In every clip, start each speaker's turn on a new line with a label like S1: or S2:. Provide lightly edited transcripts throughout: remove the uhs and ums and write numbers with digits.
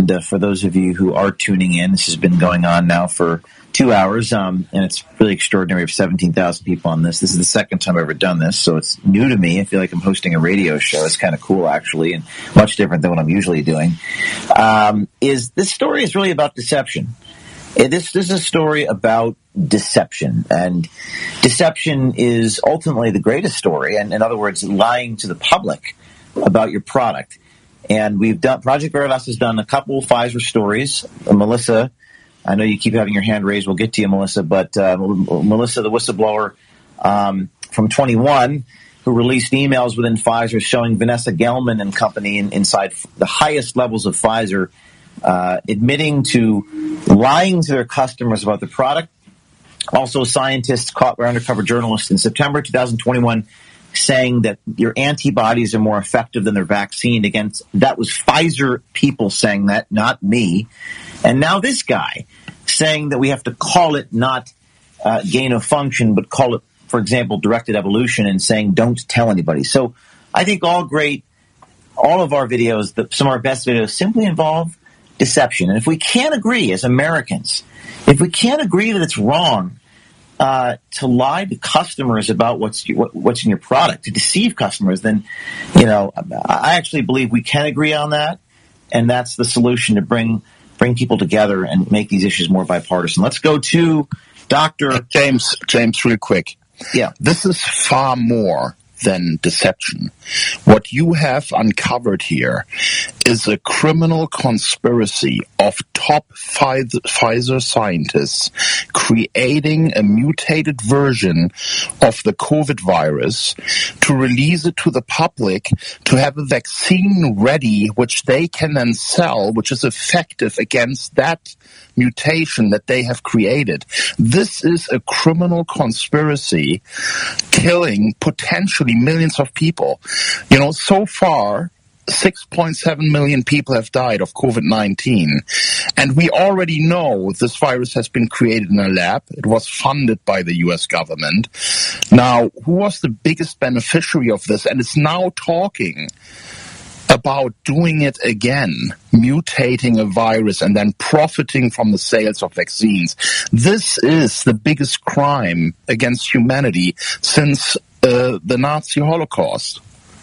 S1: And for those of you who are tuning in, this has been going on now for 2 hours, and it's really extraordinary. We have 17,000 people on this. This is the second time I've ever done this, so it's new to me. I feel like I'm hosting a radio show. It's kind of cool, actually, and much different than what I'm usually doing. This story is really about deception. This is a story about deception, and deception is ultimately the greatest story, and in other words, lying to the public about your product. And Project Veritas has done a couple Pfizer stories. Melissa, I know you keep having your hand raised. We'll get to you, Melissa. But Melissa, the whistleblower from 21, who released emails within Pfizer showing Vanessa Gelman and company inside the highest levels of Pfizer admitting to lying to their customers about the product. Also, scientists caught by undercover journalists in September 2021 saying that your antibodies are more effective than their vaccine against. That was Pfizer people saying that, not me. And now this guy saying that we have to call it not gain of function, but call it, for example, directed evolution, and saying don't tell anybody. So I think all of our videos, some of our best videos, simply involve deception. And if we can't agree as Americans, if we can't agree that it's wrong to lie to customers about what's in your product, to deceive customers, then, I actually believe we can agree on that, and that's the solution to bring people together and make these issues more bipartisan. Let's go to Dr.
S2: James, real quick.
S1: Yeah.
S2: This is far more than deception. What you have uncovered here is a criminal conspiracy of top Pfizer scientists creating a mutated version of the COVID virus to release it to the public, to have a vaccine ready, which they can then sell, which is effective against that mutation that they have created. This is a criminal conspiracy killing potentially millions of people. So far, 6.7 million people have died of COVID-19. And we already know this virus has been created in a lab. It was funded by the U.S. government. Now, who was the biggest beneficiary of this? And is now talking about doing it again, mutating a virus and then profiting from the sales of vaccines. This is the biggest crime against humanity since the Nazi Holocaust.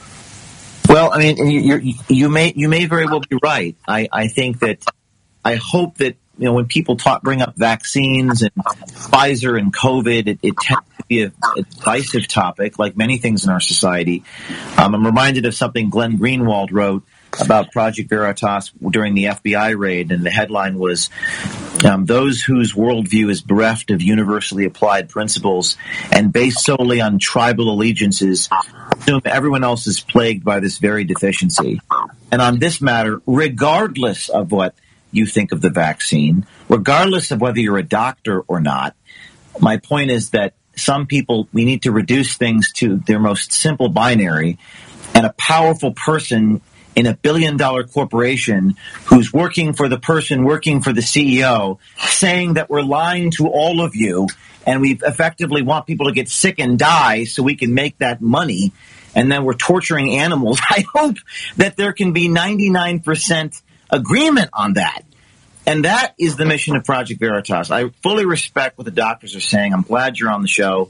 S1: Well, I mean, you may very well be right. I think that, I hope that, when people bring up vaccines and Pfizer and COVID, it tends to be a divisive topic, like many things in our society. I'm reminded of something Glenn Greenwald wrote about Project Veritas during the FBI raid, and the headline was, those whose worldview is bereft of universally applied principles and based solely on tribal allegiances assume everyone else is plagued by this very deficiency. And on this matter, regardless of what you think of the vaccine, regardless of whether you're a doctor or not, my point is that some people, we need to reduce things to their most simple binary, and a powerful person in a billion-dollar corporation who's working for the person working for the CEO saying that we're lying to all of you and we effectively want people to get sick and die so we can make that money, and then we're torturing animals. I hope that there can be 99% agreement on that. And that is the mission of Project Veritas. I fully respect what the doctors are saying. I'm glad you're on the show.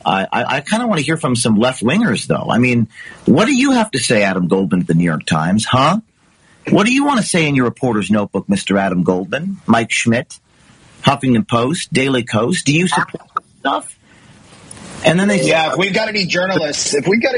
S1: I kind of want to hear from some left-wingers, though. I mean, what do you have to say, Adam Goldman, at the New York Times, huh? What do you want to say in your reporter's notebook, Mr. Adam Goldman? Mike Schmidt, Huffington Post, Daily Kos? Do you support this stuff? And then they say,
S3: if we've got any journalists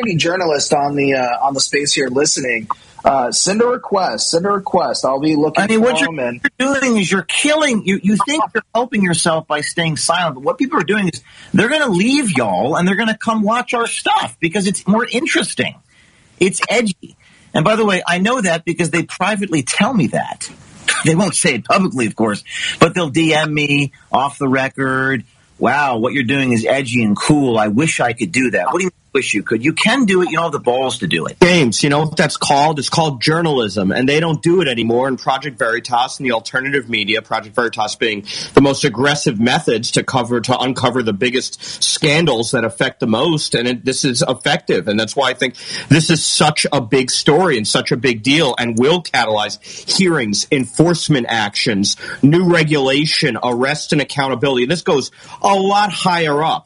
S3: on the space here listening, send a request. I'll be looking for
S1: what
S3: them.
S1: You're doing is you're killing. You think you're helping yourself by staying silent, but what people are doing is they're going to leave y'all and they're going to come watch our stuff because it's more interesting. It's edgy. And by the way, I know that because they privately tell me that. They won't say it publicly, of course, but they'll DM me off the record. Wow, what you're doing is edgy and cool. I wish I could do that. What do you mean wish you could. You can do it. You don't have the balls to do it.
S4: James, you know what that's called? It's called journalism, and they don't do it anymore in Project Veritas and the alternative media, Project Veritas being the most aggressive methods to uncover the biggest scandals that affect the most, and this is effective, and that's why I think this is such a big story and such a big deal and will catalyze hearings, enforcement actions, new regulation, arrest and accountability. This goes a lot higher up.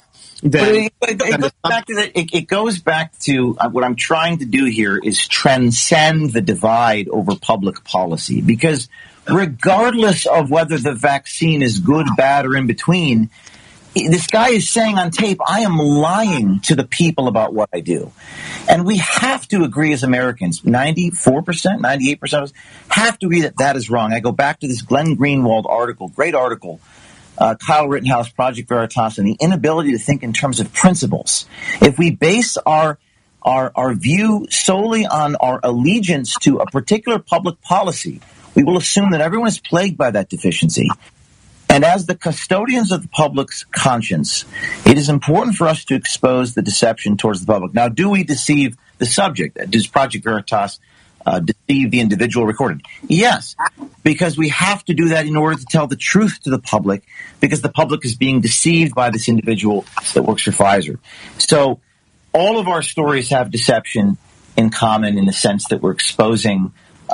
S1: It goes back to what I'm trying to do here is transcend the divide over public policy, because regardless of whether the vaccine is good, bad, or in between, this guy is saying on tape, I am lying to the people about what I do. And we have to agree as Americans, 94%, 98% of us have to agree that that is wrong. I go back to this Glenn Greenwald article, great article, Kyle Rittenhouse, Project Veritas, and the inability to think in terms of principles. If we base our view solely on our allegiance to a particular public policy, we will assume that everyone is plagued by that deficiency. And as the custodians of the public's conscience, it is important for us to expose the deception towards the public. Now, do we deceive the subject? Does Project Veritas deceive the individual recorded? Yes, because we have to do that in order to tell the truth to the public, because the public is being deceived by this individual that works for Pfizer. So all of our stories have deception in common in the sense that we're exposing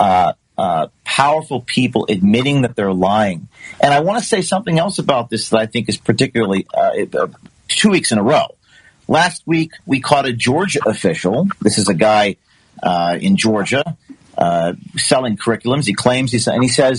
S1: powerful people admitting that they're lying. And I want to say something else about this that I think is particularly 2 weeks in a row. Last week, we caught a Georgia official. This is a guy in Georgia selling curriculums. He claims he's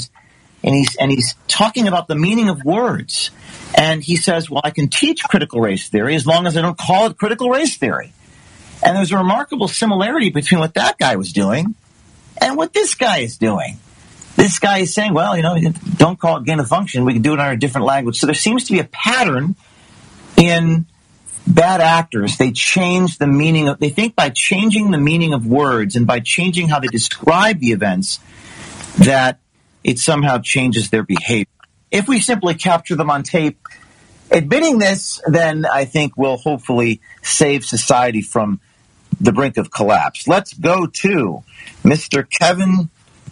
S1: talking about the meaning of words. And he says, well, I can teach critical race theory as long as I don't call it critical race theory. And there's a remarkable similarity between what that guy was doing and what this guy is doing. This guy is saying, well, don't call it gain of function. We can do it in a different language. So there seems to be a pattern in bad actors. They change the meaning they think by changing the meaning of words and by changing how they describe the events that it somehow changes their behavior. If we simply capture them on tape admitting this, then I think we'll hopefully save society from the brink of collapse. Let's go to Mr. Kevin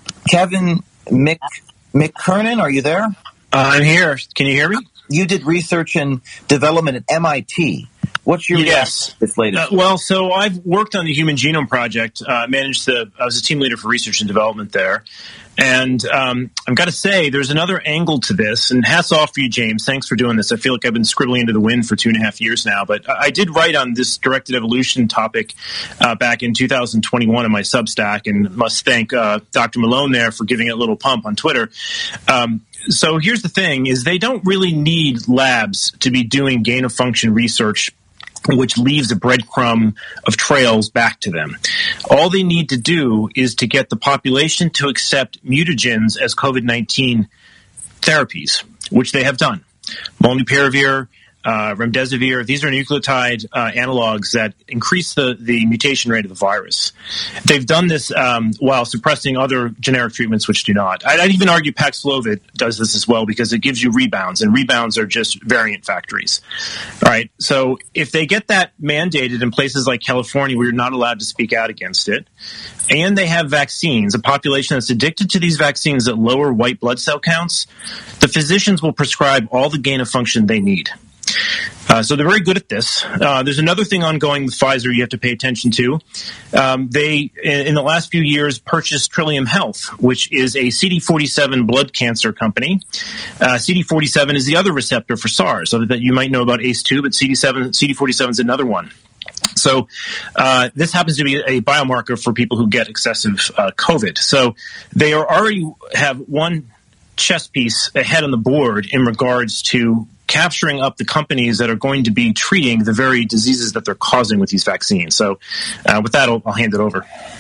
S1: McKernan. Are you there?
S5: I'm here. Can you hear me?
S1: You did research and development at MIT. What's your reaction to this latest?
S5: So I've worked on the Human Genome Project. I was a team leader for research and development there. And I've got to say, there's another angle to this. And hats off for you, James. Thanks for doing this. I feel like I've been scribbling into the wind for 2.5 years now. But I did write on this directed evolution topic back in 2021 in my Substack, and must thank Dr. Malone there for giving it a little pump on Twitter. So here's the thing, is they don't really need labs to be doing gain-of-function research which leaves a breadcrumb of trails back to them. All they need to do is to get the population to accept mutagens as COVID-19 therapies, which they have done. Molnupiravir, remdesivir, these are nucleotide analogs that increase the mutation rate of the virus. They've done this while suppressing other generic treatments which do not. I'd even argue Paxlovid does this as well because it gives you rebounds, and rebounds are just variant factories. All right, so if they get that mandated in places like California where you're not allowed to speak out against it, and they have vaccines, a population that's addicted to these vaccines that lower white blood cell counts, the physicians will prescribe all the gain of function they need. So they're very good at this. There's another thing ongoing with Pfizer you have to pay attention to. They, in the last few years, purchased Trillium Health, which is a CD47 blood cancer company. CD47 is the other receptor for SARS, so that you might know about ACE2, but CD47 is another one. So this happens to be a biomarker for people who get excessive COVID. So they already have one chess piece ahead on the board in regards to capturing up the companies that are going to be treating the very diseases that they're causing with these vaccines. So with that, I'll hand it over.